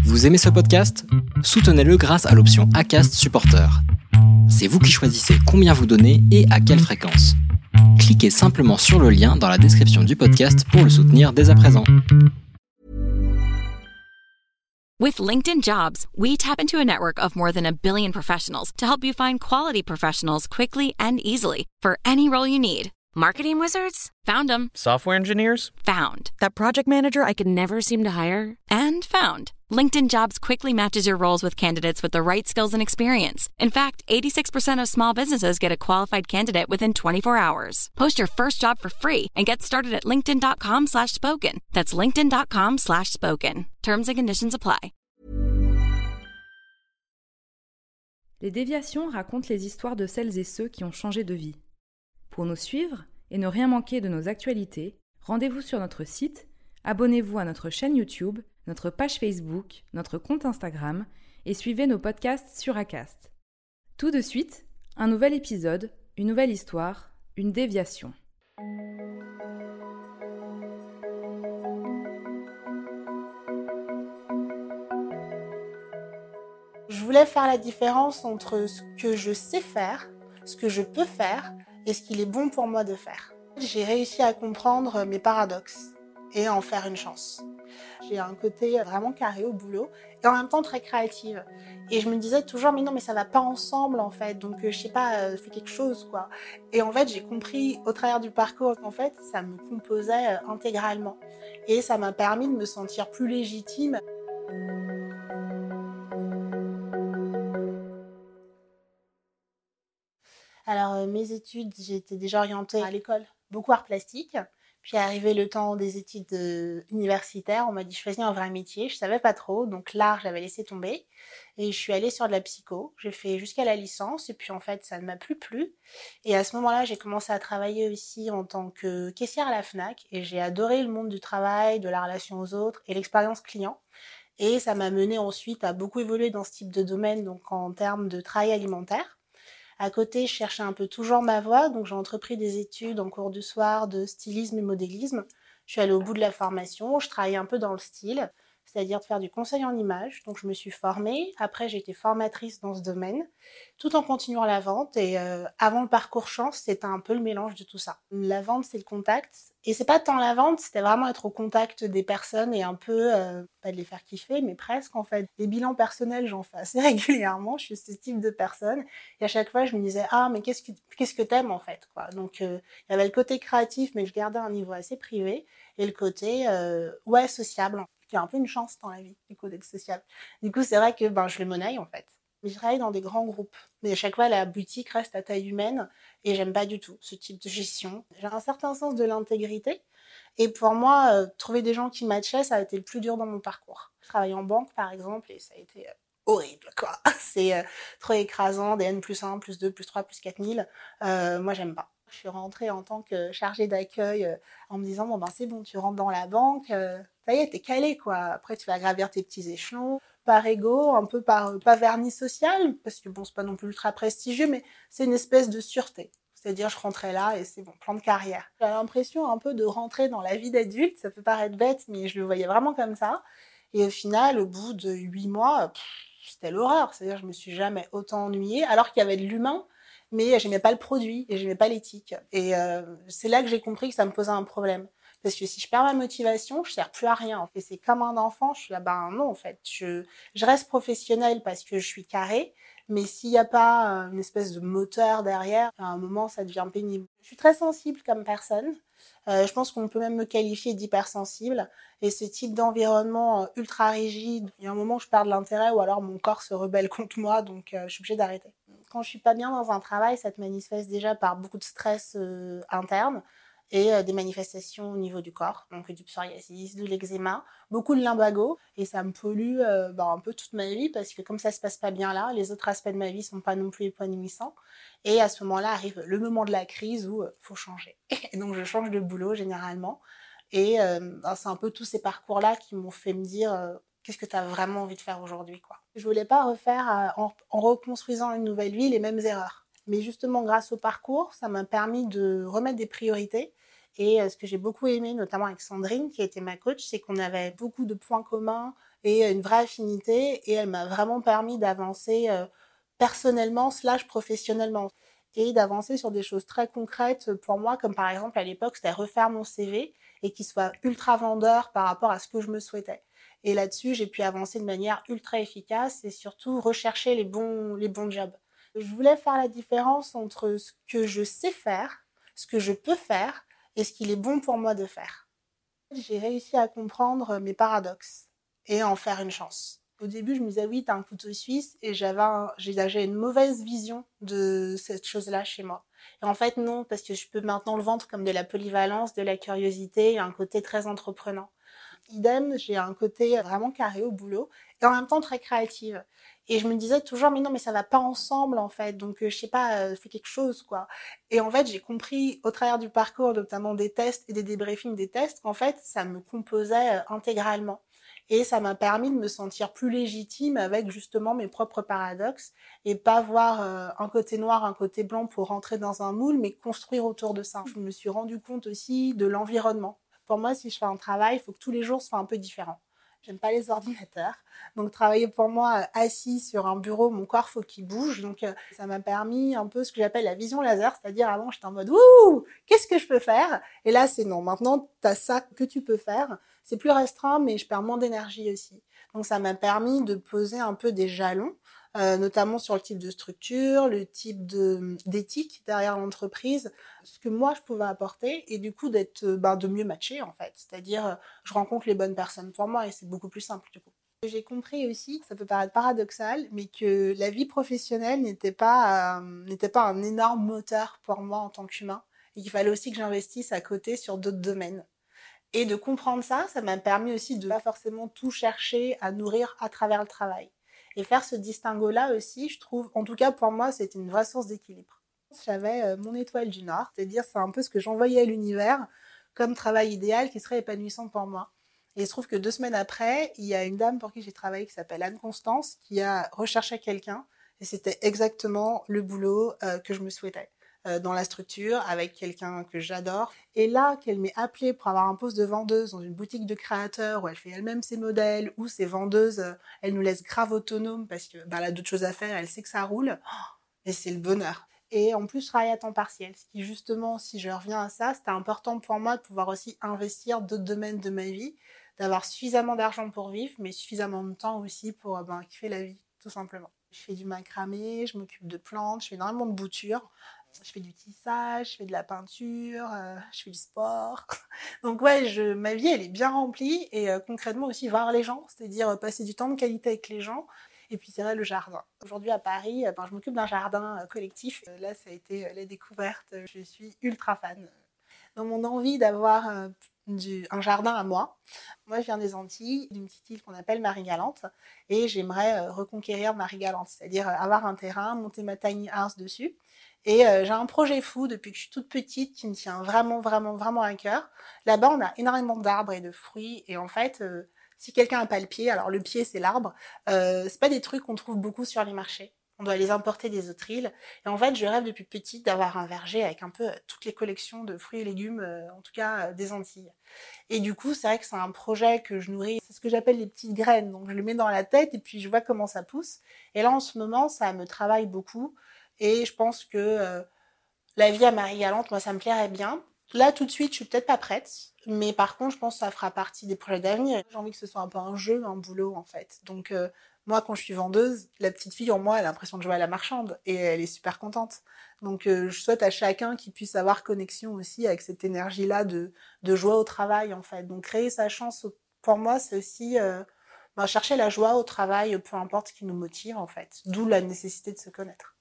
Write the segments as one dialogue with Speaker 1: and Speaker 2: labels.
Speaker 1: Vous aimez ce podcast ? Soutenez-le grâce à l'option Acast Supporter. C'est vous qui choisissez combien vous donnez et à quelle fréquence. Cliquez simplement sur le lien dans la description du podcast pour le soutenir dès à présent.
Speaker 2: With LinkedIn Jobs, we tap into a network of more than 1 billion professionals to help you find quality professionals quickly and easily for any role you need. Marketing wizards? Found them.
Speaker 3: Software engineers?
Speaker 2: Found. That project manager I could never seem to hire? And found. LinkedIn Jobs quickly matches your roles with candidates with the right skills and experience. In fact, 86% of small businesses get a qualified candidate within 24 hours. Post your first job for free and get started at linkedin.com/spoken. That's linkedin.com/spoken. Terms and conditions apply.
Speaker 4: Les déviations racontent les histoires de celles et ceux qui ont changé de vie. Pour nous suivre et ne rien manquer de nos actualités, rendez-vous sur notre site, abonnez-vous à notre chaîne YouTube, notre page Facebook, notre compte Instagram et suivez nos podcasts sur Acast. Tout de suite, un nouvel épisode, une nouvelle histoire, une déviation.
Speaker 5: Je voulais faire la différence entre ce que je sais faire, ce que je peux faire et ce qu'il est bon pour moi de faire. J'ai réussi à comprendre mes paradoxes et à en faire une chance. J'ai un côté vraiment carré au boulot et en même temps très créative. Et je me disais toujours, mais non, mais ça va pas ensemble en fait, donc je sais pas, fais quelque chose quoi. Et en fait, j'ai compris au travers du parcours qu'en fait, ça me composait intégralement. Et ça m'a permis de me sentir plus légitime. Alors, mes études, j'étais déjà orientée à l'école, beaucoup art plastique. Puis arrivé le temps des études universitaires, on m'a dit choisis un vrai métier. Je savais pas trop, donc l'art, j'avais laissé tomber. Et je suis allée sur de la psycho. J'ai fait jusqu'à la licence et puis en fait, ça ne m'a plus plu. Et à ce moment-là, j'ai commencé à travailler aussi en tant que caissière à la Fnac. Et j'ai adoré le monde du travail, de la relation aux autres et l'expérience client. Et ça m'a menée ensuite à beaucoup évoluer dans ce type de domaine, donc en termes de travail alimentaire. À côté, je cherchais un peu toujours ma voie, donc j'ai entrepris des études en cours du soir de stylisme et modélisme. Je suis allée au bout de la formation, je travaillais un peu dans le style, c'est-à-dire de faire du conseil en images. Donc je me suis formée, après j'ai été formatrice dans ce domaine, tout en continuant la vente. Et avant le parcours chance, c'était un peu le mélange de tout ça. La vente, c'est le contact. Et c'est pas tant la vente, c'était vraiment être au contact des personnes et un peu, pas de les faire kiffer, mais presque en fait. Les bilans personnels, j'en fais assez régulièrement, je suis ce type de personne. Et à chaque fois, je me disais, ah, mais qu'est-ce que t'aimes en fait, quoi. Donc, il y avait le côté créatif, mais je gardais un niveau assez privé. Et le côté, ouais, sociable, qui est un peu une chance dans la vie, du coup, d'être sociable. Du coup, c'est vrai que je le monnaie en fait. Mais je travaille dans des grands groupes. Mais à chaque fois, la boutique reste à taille humaine et j'aime pas du tout ce type de gestion. J'ai un certain sens de l'intégrité et pour moi, trouver des gens qui matchaient, ça a été le plus dur dans mon parcours. Je travaille en banque, par exemple, et ça a été horrible, quoi. C'est trop écrasant, des N+1, +2, +3, +4000. Moi, j'aime pas. Je suis rentrée en tant que chargée d'accueil en me disant, bon, c'est bon, tu rentres dans la banque, ça y est, t'es calé, quoi. Après, tu vas gravir tes petits échelons. Par ego, un peu pas vernis social, parce que c'est pas non plus ultra prestigieux, mais c'est une espèce de sûreté. C'est-à-dire, je rentrais là et c'est bon, plan de carrière. J'ai l'impression un peu de rentrer dans la vie d'adulte, ça peut paraître bête, mais je le voyais vraiment comme ça. Et au final, au bout de 8 mois, c'était l'horreur. C'est-à-dire, je me suis jamais autant ennuyée, alors qu'il y avait de l'humain, mais j'aimais pas le produit et j'aimais pas l'éthique. Et c'est là que j'ai compris que ça me posait un problème. Parce que si je perds ma motivation, je sers plus à rien. Et c'est comme un enfant, je suis là, non, en fait. Je reste professionnelle parce que je suis carrée, mais s'il n'y a pas une espèce de moteur derrière, à un moment, ça devient pénible. Je suis très sensible comme personne. Je pense qu'on peut même me qualifier d'hypersensible. Et ce type d'environnement ultra rigide, il y a un moment où je perds de l'intérêt ou alors mon corps se rebelle contre moi, donc je suis obligée d'arrêter. Quand je suis pas bien dans un travail, ça te manifeste déjà par beaucoup de stress interne et des manifestations au niveau du corps, donc du psoriasis, de l'eczéma, beaucoup de lumbago, et ça me pollue un peu toute ma vie parce que comme ça se passe pas bien là, les autres aspects de ma vie sont pas non plus épanouissants, et à ce moment-là arrive le moment de la crise où faut changer. Et donc je change de boulot généralement, et c'est un peu tous ces parcours-là qui m'ont fait me dire qu'est-ce que tu as vraiment envie de faire aujourd'hui, quoi. Je voulais pas refaire en reconstruisant une nouvelle vie les mêmes erreurs. Mais justement, grâce au parcours, ça m'a permis de remettre des priorités. Et ce que j'ai beaucoup aimé, notamment avec Sandrine, qui a été ma coach, c'est qu'on avait beaucoup de points communs et une vraie affinité, et elle m'a vraiment permis d'avancer personnellement / professionnellement, et d'avancer sur des choses très concrètes pour moi, comme par exemple à l'époque c'était refaire mon CV et qu'il soit ultra vendeur par rapport à ce que je me souhaitais. Et là-dessus, j'ai pu avancer de manière ultra efficace et surtout rechercher les bons jobs. Je voulais faire la différence entre ce que je sais faire, ce que je peux faire et ce qu'il est bon pour moi de faire. J'ai réussi à comprendre mes paradoxes et en faire une chance. Au début, je me disais oui, t'as un couteau suisse, et j'avais une mauvaise vision de cette chose-là chez moi. Et en fait, non, parce que je peux maintenant le vendre comme de la polyvalence, de la curiosité et un côté très entreprenant. Idem, j'ai un côté vraiment carré au boulot et en même temps très créative. Et je me disais toujours, mais non, mais ça va pas ensemble en fait. Donc, je sais pas, fais quelque chose quoi. Et en fait, j'ai compris au travers du parcours, notamment des tests et des débriefings des tests, qu'en fait, ça me composait intégralement. Et ça m'a permis de me sentir plus légitime avec justement mes propres paradoxes et pas voir un côté noir, un côté blanc pour rentrer dans un moule, mais construire autour de ça. Je me suis rendu compte aussi de l'environnement. Pour moi, si je fais un travail, il faut que tous les jours soient un peu différents. J'aime pas les ordinateurs. Donc, travailler pour moi assis sur un bureau, mon corps, faut qu'il bouge. Donc, ça m'a permis un peu ce que j'appelle la vision laser. C'est-à-dire, avant, j'étais en mode, ouh, qu'est-ce que je peux faire? Et là, c'est non. Maintenant, t'as ça que tu peux faire. C'est plus restreint, mais je perds moins d'énergie aussi. Donc, ça m'a permis de poser un peu des jalons, notamment sur le type de structure, le type d'éthique derrière l'entreprise, ce que moi je pouvais apporter, et du coup de mieux matcher en fait. C'est-à-dire, je rencontre les bonnes personnes pour moi et c'est beaucoup plus simple du coup. J'ai compris aussi, ça peut paraître paradoxal, mais que la vie professionnelle n'était pas un énorme moteur pour moi en tant qu'humain, et qu'il fallait aussi que j'investisse à côté sur d'autres domaines. Et de comprendre ça m'a permis aussi de pas forcément tout chercher à nourrir à travers le travail. Et faire ce distinguo-là aussi, je trouve, en tout cas pour moi, c'était une vraie source d'équilibre. J'avais mon étoile du Nord, c'est-à-dire c'est un peu ce que j'envoyais à l'univers comme travail idéal qui serait épanouissant pour moi. Et il se trouve que 2 semaines après, il y a une dame pour qui j'ai travaillé qui s'appelle Anne-Constance qui a recherché quelqu'un, et c'était exactement le boulot que je me souhaitais. Dans la structure, avec quelqu'un que j'adore. Et là, qu'elle m'ait appelée pour avoir un poste de vendeuse dans une boutique de créateurs où elle fait elle-même ses modèles, où ses vendeuses, elle nous laisse grave autonomes parce que elle a d'autres choses à faire, elle sait que ça roule. Et c'est le bonheur. Et en plus, je travaille à temps partiel. Ce qui, justement, si je reviens à ça, c'était important pour moi de pouvoir aussi investir d'autres domaines de ma vie, d'avoir suffisamment d'argent pour vivre, mais suffisamment de temps aussi pour kiffer la vie, tout simplement. Je fais du macramé, je m'occupe de plantes, je fais énormément de boutures. Je fais du tissage, je fais de la peinture, je fais du sport. Donc ouais, ma vie, elle est bien remplie, et concrètement aussi voir les gens, c'est-à-dire passer du temps de qualité avec les gens. Et puis c'est vrai, le jardin. Aujourd'hui à Paris, je m'occupe d'un jardin collectif. Là, ça a été la découverte. Je suis ultra fan. Dans mon envie d'avoir un jardin à moi je viens des Antilles, d'une petite île qu'on appelle Marie-Galante, et j'aimerais reconquérir Marie-Galante, c'est-à-dire avoir un terrain, monter ma tiny house dessus. Et j'ai un projet fou depuis que je suis toute petite qui me tient vraiment, vraiment, vraiment à cœur. Là-bas, on a énormément d'arbres et de fruits, et en fait, si quelqu'un n'a pas le pied, alors le pied c'est l'arbre, c'est pas des trucs qu'on trouve beaucoup sur les marchés. On doit les importer des autres îles. Et en fait, je rêve depuis petite d'avoir un verger avec un peu toutes les collections de fruits et légumes, en tout cas des Antilles. Et du coup, c'est vrai que c'est un projet que je nourris. C'est ce que j'appelle les petites graines. Donc, je le mets dans la tête et puis je vois comment ça pousse. Et là, en ce moment, ça me travaille beaucoup. Et je pense que la vie à Marie-Galante, moi, ça me plairait bien. Là, tout de suite, je suis peut-être pas prête. Mais par contre, je pense que ça fera partie des projets d'avenir. J'ai envie que ce soit un peu un jeu, un boulot, en fait. Donc, moi, quand je suis vendeuse, la petite fille en moi, elle a l'impression de jouer à la marchande. Et elle est super contente. Donc, je souhaite à chacun qu'il puisse avoir connexion aussi avec cette énergie-là de joie au travail, en fait. Donc, créer sa chance, pour moi, c'est aussi chercher la joie au travail, peu importe ce qui nous motive, en fait. D'où la nécessité de se connaître.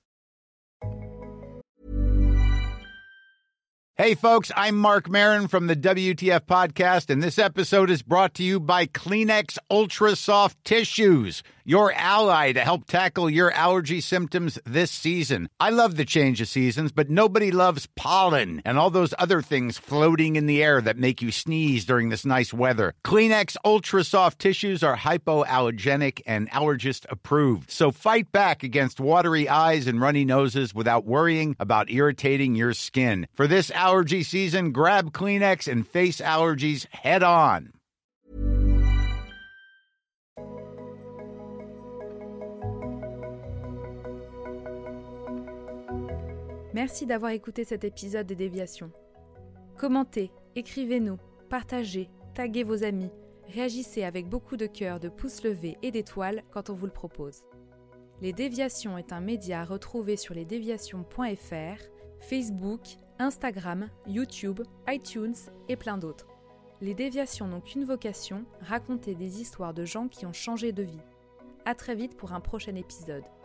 Speaker 3: Hey, folks, I'm Mark Maron from the WTF Podcast, and this episode is brought to you by Kleenex Ultra Soft Tissues, your ally to help tackle your allergy symptoms this season. I love the change of seasons, but nobody loves pollen and all those other things floating in the air that make you sneeze during this nice weather. Kleenex Ultra Soft Tissues are hypoallergenic and allergist approved, so fight back against watery eyes and runny noses without worrying about irritating your skin. For this allergy season, grab Kleenex and face allergies head on.
Speaker 4: Merci d'avoir écouté cet épisode des Déviations. Commentez, écrivez-nous, partagez, taguez vos amis, réagissez avec beaucoup de cœur, de pouces levés et d'étoiles quand on vous le propose. Les Déviations est un média à retrouver sur lesdéviations.fr, Facebook, Instagram, YouTube, iTunes et plein d'autres. Les Déviations n'ont qu'une vocation, raconter des histoires de gens qui ont changé de vie. À très vite pour un prochain épisode.